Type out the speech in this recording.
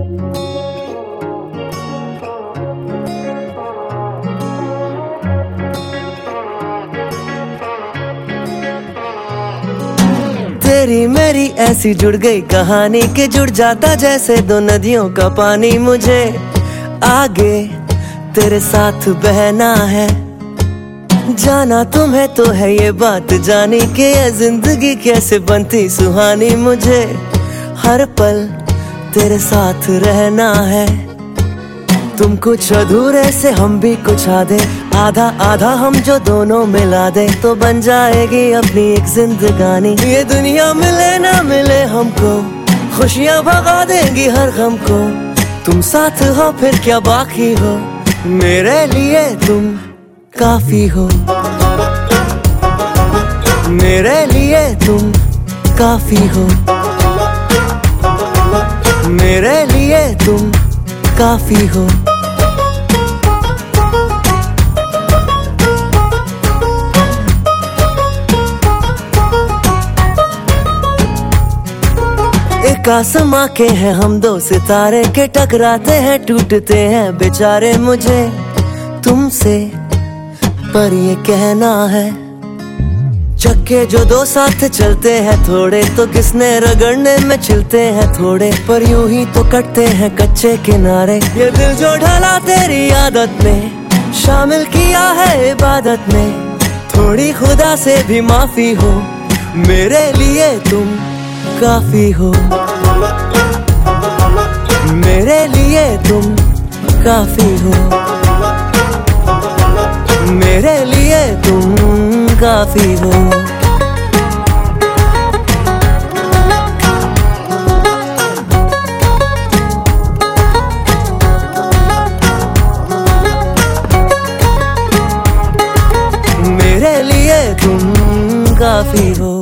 तेरी मेरी ऐसी जुड़ गई कहानी कि जुड़ जाता जैसे दो नदियों का पानी। मुझे आगे तेरे साथ बहना है, जाना तुम्हें तो है ये बात जानी कि ये जिंदगी कैसे बनती सुहानी। मुझे हर पल तेरे साथ रहना है, तुम कुछ अधूरे से हम भी कुछ आधे, आधा आधा हम जो दोनों मिला दे तो बन जाएगी अपनी एक जिंदगानी। ये दुनिया मिले ना मिले हमको, खुशियाँ भगा देंगी हर गम को। तुम साथ हो फिर क्या बाकी हो, मेरे लिए तुम काफी हो। मेरे लिए तुम काफी हो, मेरे लिए तुम काफी हो। एक आसमां के हैं हम दो सितारे के, टकराते हैं टूटते हैं बेचारे। मुझे तुमसे पर ये कहना है, चक्के जो दो साथ चलते हैं थोड़े तो किसने रगड़ने में चलते हैं थोड़े, पर यूं ही तो कटते हैं कच्चे किनारे। ये दिल जो ढला तेरी आदत ने, शामिल किया है इबादत में, थोड़ी खुदा से भी माफी हो, मेरे लिए तुम काफी हो। मेरे लिए तुम काफी हो, मेरे लिए तुम काफी हो। मेरे लिए तुम काफी हो।